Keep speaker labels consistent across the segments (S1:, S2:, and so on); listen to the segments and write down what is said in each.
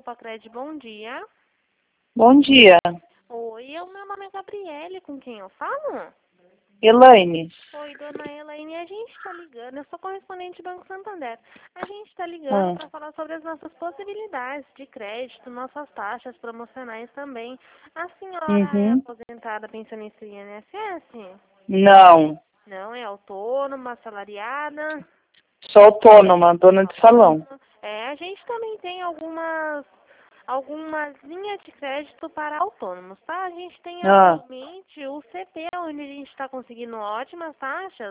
S1: Copacred, bom dia.
S2: Bom dia,
S1: Oi, meu nome é Gabriele, com quem eu falo?
S2: Elaine.
S1: Oi, dona Elaine, a gente está ligando, eu sou correspondente do Banco Santander. A gente está ligando
S2: Ah,
S1: para falar sobre as nossas possibilidades de crédito, nossas taxas promocionais também. A senhora é
S2: uhum.
S1: aposentada pensionista em INSS?
S2: Não,
S1: Não, é autônoma, assalariada?
S2: sou autônoma, dona de salão.
S1: A gente também tem algumas linhas de crédito para autônomos, tá? A gente tem
S2: Ah,
S1: atualmente o CP, onde a gente está conseguindo ótimas taxas,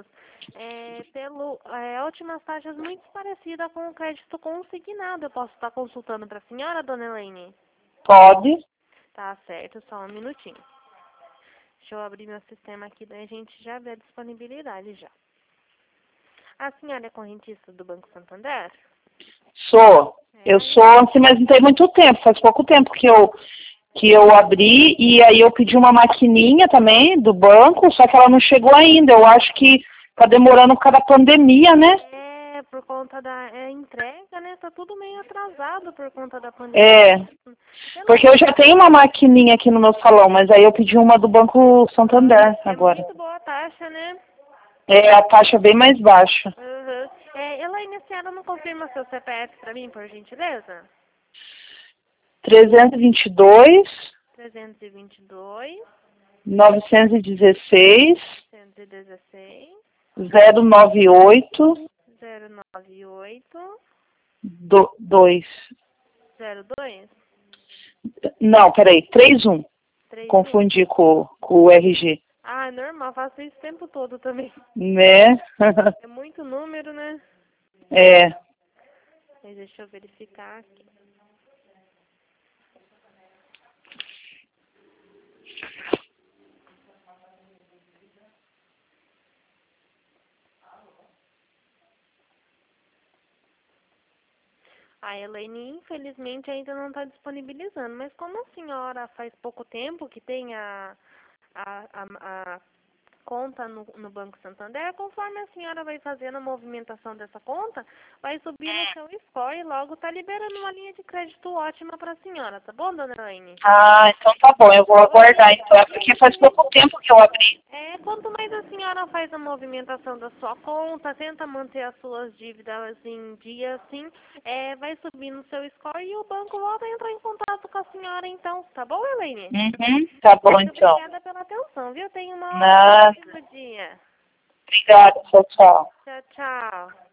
S1: ótimas taxas muito parecidas com o crédito consignado. Eu posso estar consultando para a senhora, dona Elaine?
S2: pode?
S1: Tá certo, só um minutinho. Deixa eu abrir meu sistema aqui, daí a gente já vê a disponibilidade já. A senhora é correntista do Banco Santander?
S2: Sou. Eu
S1: É,
S2: sou, assim, mas não tem muito tempo, faz pouco tempo que eu abri e aí eu pedi uma maquininha também do banco, só que ela não chegou ainda. Eu acho que tá demorando por causa da pandemia, né?
S1: por conta da entrega, né? Tá tudo meio atrasado por conta da pandemia.
S2: É, porque eu já tenho uma maquininha aqui no meu salão, mas aí eu pedi uma do Banco Santander
S1: É
S2: agora.
S1: muito boa a taxa, né?
S2: É, a taxa é bem mais baixa.
S1: Uhum. Elaine, a senhora não confirma seu CPF pra mim, por gentileza?
S2: 322
S1: 322,
S2: 916
S1: 116,
S2: 098
S1: 098,
S2: 2.
S1: 02,
S2: Não, peraí, 31.
S1: 31.
S2: Confundi com o RG.
S1: Ah, é normal, faço isso o tempo todo também.
S2: Né?
S1: É muito número, né?
S2: É.
S1: Mas deixa eu verificar aqui. A Elaine, infelizmente, ainda não está disponibilizando, mas como a senhora faz pouco tempo que tem a conta no Banco Santander, conforme a senhora vai fazendo a movimentação dessa conta, vai subir no seu score e logo está liberando uma linha de crédito ótima para a senhora, tá bom, dona Elaine?
S2: Ah, então tá bom, eu vou aguardar então. É porque faz pouco tempo que eu abri.
S1: Quanto mais a senhora faz a movimentação da sua conta, tenta manter as suas dívidas em dia, assim, vai subir no seu score e o banco volta a entrar em contato com a senhora, então, tá bom, Elaine?
S2: Uhum, tá bom
S1: Muito
S2: então.
S1: obrigada pela atenção, viu? Tenha um
S2: Nada.
S1: ótimo dia.
S2: Obrigada, tchau, tchau.
S1: Tchau, tchau.